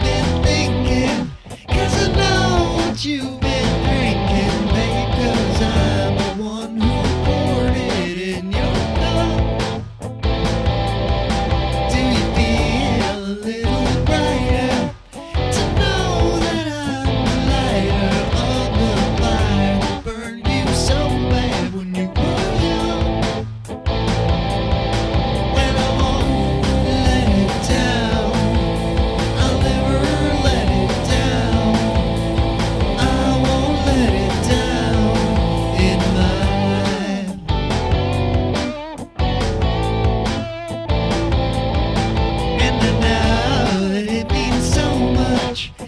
been thinking, 'cause I know what you've been drinking, babe, 'cause I'm the one who poured it in your cup. Do you feel a little brighter to know that I'm the lighter on the fire that burned you so bad when you were young? Well, I won't let it down. I'll never let it down. I won't let it down in mine. And I know that it means so much